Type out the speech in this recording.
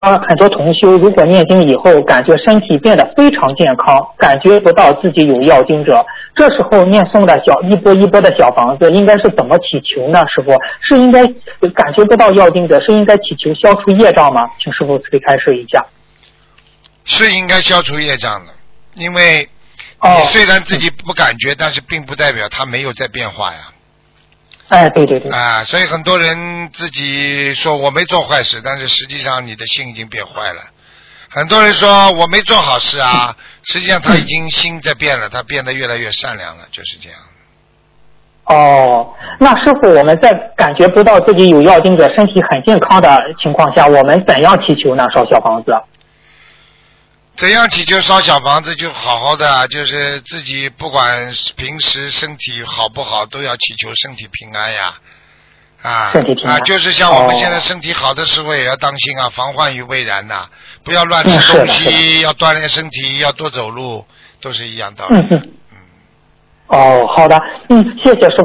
很多同修如果念经以后感觉身体变得非常健康，感觉不到自己有要经者，这时候念诵的一波一波的小房子应该是怎么祈求呢？师傅，是应该感觉不到要经者是应该祈求消除业障吗？请师傅慈悲开示一下。 是应该消除业障的，因为你虽然自己不感觉，但是并不代表它没有在变化呀。 哎，对对对。 啊，所以很多人自己说我没做坏事，但是实际上你的心已经变坏了。很多人说我没做好事啊，实际上他已经心在变了，他变得越来越善良了，就是这样。 哦，那师傅，我们在感觉不到自己有要经者、身体很健康的情况下，我们怎样祈求呢？烧小房子？ 怎样祈求烧小房子？就好好的，就是自己不管平时身体好不好，都要祈求身体平安呀。 身体平安就是像我们现在身体好的时候也要当心啊，防患于未然呐，不要乱吃东西，要锻炼身体，要多走路，都是一样道理。 好的，谢谢师傅。